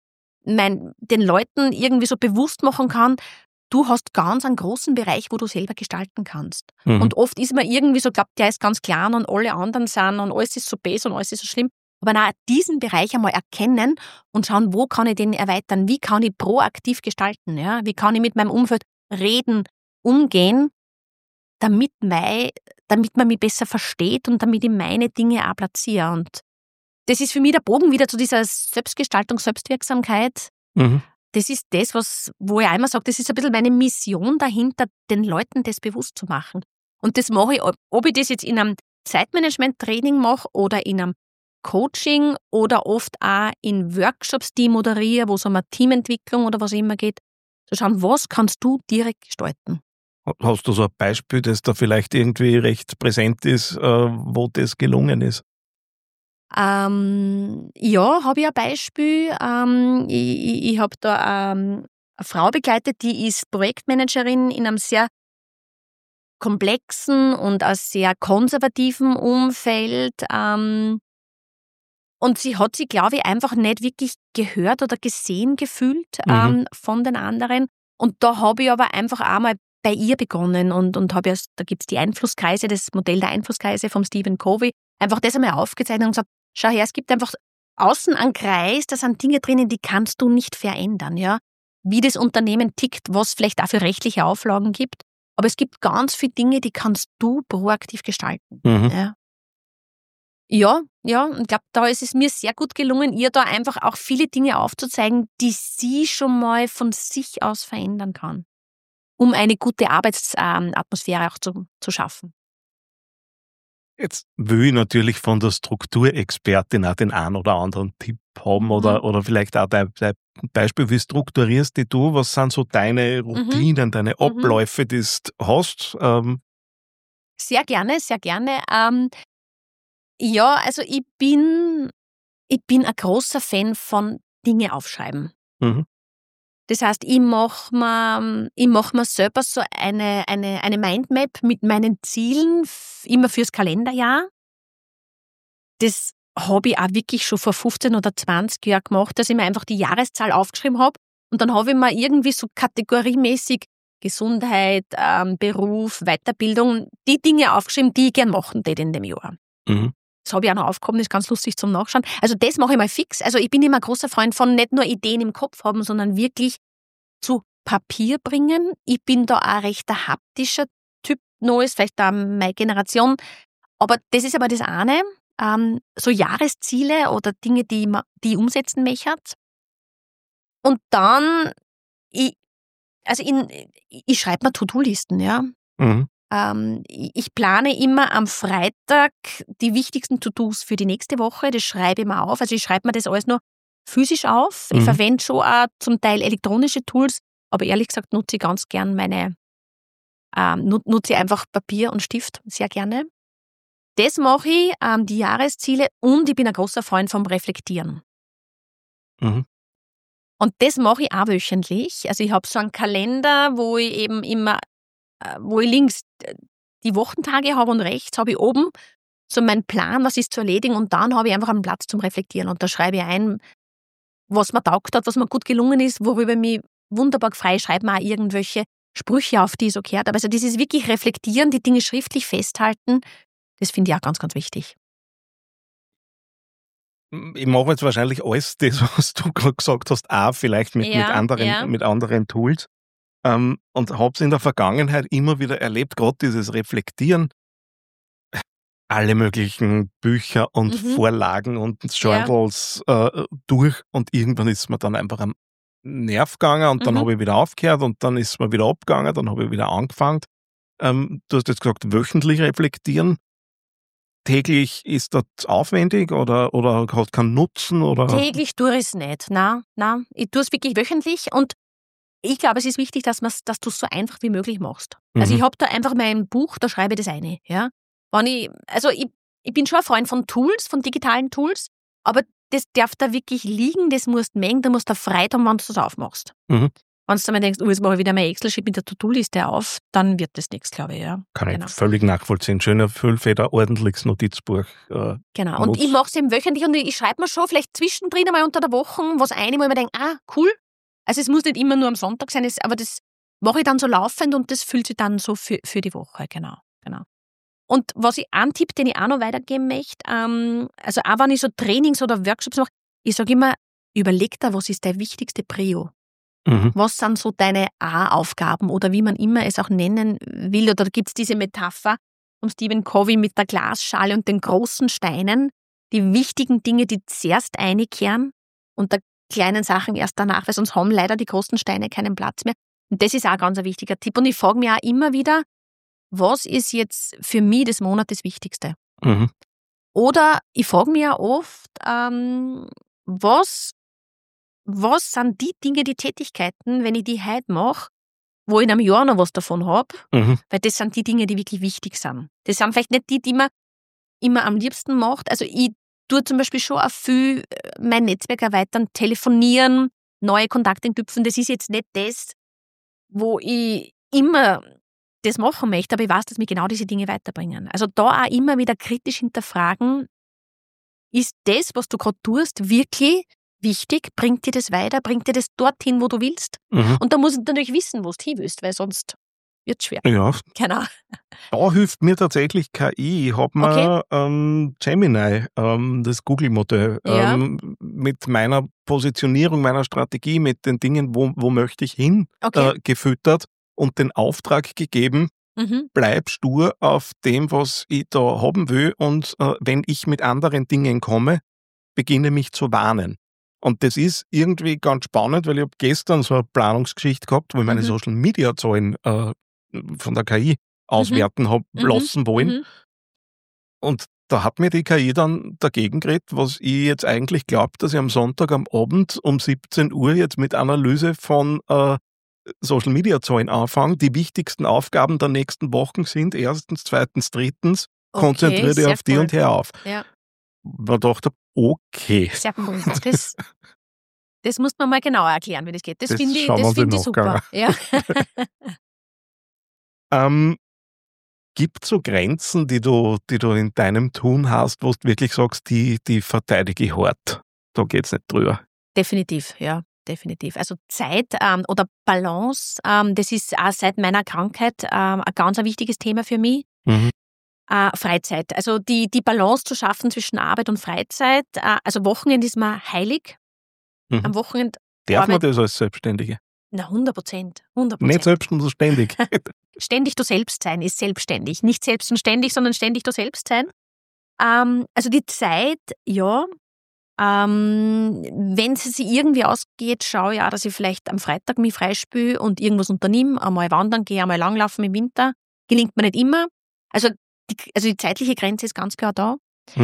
den Leuten irgendwie so bewusst machen kann, du hast ganz einen großen Bereich, wo du selber gestalten kannst. Und oft ist man irgendwie so, glaubt, der ist ganz klein und alle anderen sind und alles ist so besser und alles ist so schlimm. aber auch diesen Bereich einmal erkennen und schauen, wo kann ich den erweitern, wie kann ich proaktiv gestalten, ja? Wie kann ich mit meinem Umfeld reden, umgehen, damit man mich besser versteht und damit ich meine Dinge auch platziere. Und das ist für mich der Bogen wieder zu dieser Selbstgestaltung, Selbstwirksamkeit. Mhm. Das ist das, wo ich einmal sage, das ist ein bisschen meine Mission dahinter, den Leuten das bewusst zu machen. Und das mache ich, ob ich das jetzt in einem Zeitmanagement-Training mache oder in einem Coaching oder oft auch in Workshops, die ich moderiere, wo es um eine Teamentwicklung oder was immer geht, zu schauen, was kannst du direkt gestalten. Hast du so ein Beispiel, das da vielleicht irgendwie recht präsent ist, wo das gelungen ist? Ja, habe ich ein Beispiel. Ich habe da eine Frau begleitet, die ist Projektmanagerin in einem sehr komplexen und auch sehr konservativen Umfeld. Und sie hat sich, glaube ich, einfach nicht wirklich gehört oder gesehen gefühlt von den anderen. Und da habe ich aber einfach einmal bei ihr begonnen und habe da gibt es die Einflusskreise, das Modell der Einflusskreise vom Stephen Covey, einfach das einmal aufgezeichnet und gesagt, schau her, es gibt einfach außen einen Kreis, da sind Dinge drinnen, die kannst du nicht verändern, ja. Wie das Unternehmen tickt, was vielleicht auch für rechtliche Auflagen gibt. Aber es gibt ganz viele Dinge, die kannst du proaktiv gestalten. Mhm. Ja, und ich glaube, da ist es mir sehr gut gelungen, ihr da einfach auch viele Dinge aufzuzeigen, die sie schon mal von sich aus verändern kann, um eine gute Arbeitsatmosphäre auch zu schaffen. Jetzt will ich natürlich von der Strukturexpertin auch den einen oder anderen Tipp haben oder vielleicht auch dein Beispiel, wie strukturierst du? Was sind so deine Routinen, deine Abläufe, die du hast? Sehr gerne, sehr gerne. Ja, also ich bin ein großer Fan von Dinge aufschreiben. Mhm. Das heißt, ich mach mir selber so eine Mindmap mit meinen Zielen, immer fürs Kalenderjahr. Das habe ich auch wirklich schon vor 15 oder 20 Jahren gemacht, dass ich mir einfach die Jahreszahl aufgeschrieben habe und dann habe ich mir irgendwie so kategoriemäßig Gesundheit, Beruf, Weiterbildung, die Dinge aufgeschrieben, die ich gern machen würde in dem Jahr. Mhm. Das habe ich auch noch aufgehoben, das ist ganz lustig zum Nachschauen. Also das mache ich mal fix. Also ich bin immer ein großer Freund von nicht nur Ideen im Kopf haben, sondern wirklich zu Papier bringen. Ich bin da auch recht ein haptischer Typ, Neues, vielleicht auch meine Generation. Aber das ist aber das eine, so Jahresziele oder Dinge, die ich umsetzen möchte. Und dann, ich schreibe mir To-Do-Listen, ja. Mhm. Ich plane immer am Freitag die wichtigsten To-Dos für die nächste Woche. Das schreibe ich mir auf. Also ich schreibe mir das alles nur physisch auf. Ich verwende schon auch zum Teil elektronische Tools, aber ehrlich gesagt nutze ich ganz gern nutze ich einfach Papier und Stift sehr gerne. Das mache ich, die Jahresziele, und ich bin ein großer Freund vom Reflektieren. Mhm. Und das mache ich auch wöchentlich. Also ich habe so einen Kalender, wo ich eben immer wo ich links die Wochentage habe und rechts habe ich oben so meinen Plan, was ist zu erledigen, und dann habe ich einfach einen Platz zum Reflektieren und da schreibe ich ein, was mir taugt hat, was mir gut gelungen ist, worüber ich mich wunderbar frei, schreibe mir auch irgendwelche Sprüche auf, die ich so gehört habe. Also das ist wirklich Reflektieren, die Dinge schriftlich festhalten, das finde ich auch ganz, ganz wichtig. Ich mache jetzt wahrscheinlich alles das, was du gerade gesagt hast, auch vielleicht mit anderen Tools. Und habe es in der Vergangenheit immer wieder erlebt, gerade dieses Reflektieren, alle möglichen Bücher und Vorlagen und Journals durch, und irgendwann ist mir dann einfach am Nerv gegangen und dann habe ich wieder aufgehört und dann ist mir wieder abgegangen, dann habe ich wieder angefangen. Du hast jetzt gesagt, wöchentlich reflektieren. Täglich ist das aufwendig oder hat keinen Nutzen? Oder? Täglich tue ich es nicht. Nein. Ich tue es wirklich wöchentlich, und ich glaube, es ist wichtig, dass du es so einfach wie möglich machst. Also ich habe da einfach mein Buch, da schreibe ich das eine. Ja? Ich bin schon ein Freund von Tools, von digitalen Tools, aber das darf da wirklich liegen, das musst du mengen, da musst du Freude haben, wenn du das aufmachst. Wenn du dann denkst, jetzt mache ich wieder mein Excel-Sheet mit der To-Do-Liste auf, dann wird das nichts, glaube ich. Ja. Kann ich völlig nachvollziehen. Schöner Füllfeder, ordentliches Notizbuch. Genau, und ich mache es eben wöchentlich und ich schreibe mir schon vielleicht zwischendrin einmal unter der Woche was ein, wo ich mir denke, cool. Also es muss nicht immer nur am Sonntag sein, aber das mache ich dann so laufend und das füllt sich dann so für die Woche, genau. Und was ich einen Tipp, den ich auch noch weitergeben möchte, also auch wenn ich so Trainings oder Workshops mache, ich sage immer, überleg dir, was ist deine wichtigste Prio? Was sind so deine A-Aufgaben oder wie man immer es auch nennen will? Oder da gibt es diese Metapher von Stephen Covey mit der Glasschale und den großen Steinen, die wichtigen Dinge, die zuerst einkehren und der kleinen Sachen erst danach, weil sonst haben leider die großen Steine keinen Platz mehr. Und das ist auch ganz ein wichtiger Tipp. Und ich frage mich auch immer wieder, was ist jetzt für mich des Monats das Wichtigste? Oder ich frage mich auch oft, was sind die Dinge, die Tätigkeiten, wenn ich die heute mache, wo ich in einem Jahr noch was davon habe? Weil das sind die Dinge, die wirklich wichtig sind. Das sind vielleicht nicht die man immer am liebsten macht. Also ich tue zum Beispiel schon auch viel mein Netzwerk erweitern, telefonieren, neue Kontakte knüpfen. Das ist jetzt nicht das, wo ich immer das machen möchte, aber ich weiß, dass mich genau diese Dinge weiterbringen. Also da auch immer wieder kritisch hinterfragen, ist das, was du gerade tust, wirklich wichtig? Bringt dir das weiter? Bringt dir das dorthin, wo du willst? Und da musst du natürlich wissen, wo du hin willst, weil sonst wird es schwer. Ja. Genau. Da hilft mir tatsächlich KI. Ich habe mir Gemini, das Google-Modell, mit meiner Positionierung, meiner Strategie, mit den Dingen, wo möchte ich hin, gefüttert und den Auftrag gegeben, bleib stur auf dem, was ich da haben will, und wenn ich mit anderen Dingen komme, beginne mich zu warnen. Und das ist irgendwie ganz spannend, weil ich habe gestern so eine Planungsgeschichte gehabt, wo ich meine Social-Media-Zahlen von der KI auswerten habe lassen wollen. Und da hat mir die KI dann dagegen geredet, was ich jetzt eigentlich glaube, dass ich am Sonntag am Abend um 17 Uhr jetzt mit Analyse von Social-Media-Zahlen anfange. Die wichtigsten Aufgaben der nächsten Wochen sind erstens, zweitens, drittens, konzentriere dich auf die und hör auf. Ja. Da dachte ich, okay. Sehr cool. Das muss man mal genauer erklären, wie das geht. Das finde ich super. Ja. Gibt es so Grenzen, die du in deinem Tun hast, wo du wirklich sagst, die verteidige ich hart? Da geht es nicht drüber. Definitiv, ja. Definitiv. Also Zeit oder Balance, das ist auch seit meiner Krankheit ein ganz wichtiges Thema für mich. Freizeit. Also die Balance zu schaffen zwischen Arbeit und Freizeit. Also Wochenende ist mir heilig. Am Wochenende darf man das als Selbstständige? Na, 100%. Nicht selbst und ständig. Ständig du selbst sein ist selbstständig. Nicht selbst und ständig, sondern ständig du selbst sein. Also die Zeit, ja. Wenn es sich irgendwie ausgeht, schaue ich auch, dass ich vielleicht am Freitag mich freispüle und irgendwas unternehme, einmal wandern gehe, einmal langlaufen im Winter. Gelingt mir nicht immer. Also die zeitliche Grenze ist ganz klar da.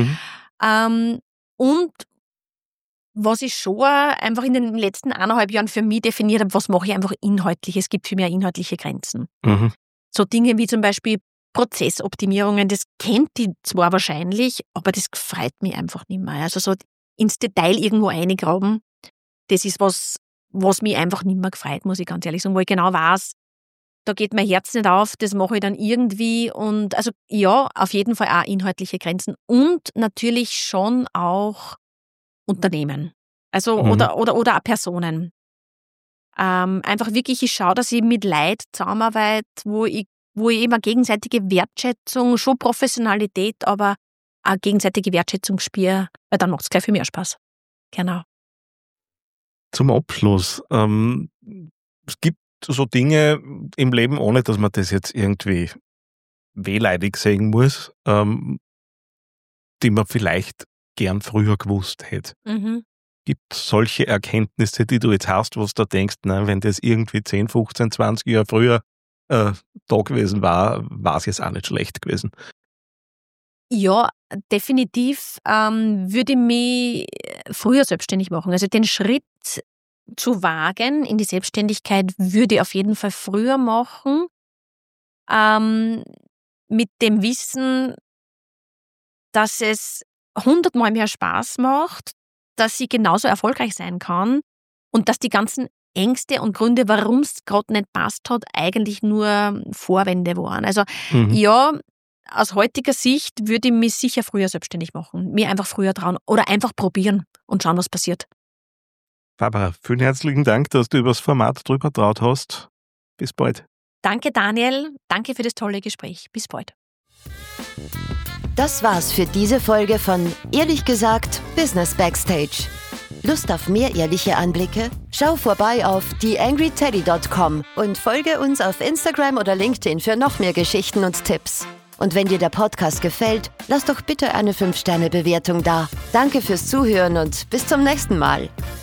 Und was ich schon einfach in den letzten 1,5 Jahren für mich definiert habe, was mache ich einfach inhaltlich. Es gibt für mich inhaltliche Grenzen. So Dinge wie zum Beispiel Prozessoptimierungen, das kennt die zwar wahrscheinlich, aber das freut mich einfach nicht mehr. Also so ins Detail irgendwo eingraben, das ist was mich einfach nicht mehr gefreut, muss ich ganz ehrlich sagen, wo ich genau weiß, da geht mein Herz nicht auf, das mache ich dann irgendwie. Und also ja, auf jeden Fall auch inhaltliche Grenzen und natürlich schon auch Unternehmen. Also oder auch Personen. Einfach wirklich, ich schaue, dass ich mit Leuten zusammenarbeite, wo ich immer gegenseitige Wertschätzung, schon Professionalität, aber auch gegenseitige Wertschätzung spüre, weil dann macht es gleich viel mehr Spaß. Genau. Zum Abschluss, es gibt so Dinge im Leben, ohne dass man das jetzt irgendwie wehleidig sehen muss, die man vielleicht gern früher gewusst hätte. Gibt es solche Erkenntnisse, die du jetzt hast, wo du da denkst, nein, wenn das irgendwie 10, 15, 20 Jahre früher da gewesen war es jetzt auch nicht schlecht gewesen? Ja, definitiv würde ich mich früher selbstständig machen. Also den Schritt zu wagen in die Selbstständigkeit würde ich auf jeden Fall früher machen. Mit dem Wissen, dass es 100-mal mehr Spaß macht, dass ich genauso erfolgreich sein kann und dass die ganzen Ängste und Gründe, warum es gerade nicht passt hat, eigentlich nur Vorwände waren. Also ja, aus heutiger Sicht würde ich mich sicher früher selbstständig machen. Mir einfach früher trauen oder einfach probieren und schauen, was passiert. Barbara, vielen herzlichen Dank, dass du über das Format drüber traut hast. Bis bald. Danke, Daniel. Danke für das tolle Gespräch. Bis bald. Das war's für diese Folge von Ehrlich gesagt Business Backstage. Lust auf mehr ehrliche Anblicke? Schau vorbei auf theangryteddy.com und folge uns auf Instagram oder LinkedIn für noch mehr Geschichten und Tipps. Und wenn dir der Podcast gefällt, lass doch bitte eine 5-Sterne-Bewertung da. Danke fürs Zuhören und bis zum nächsten Mal.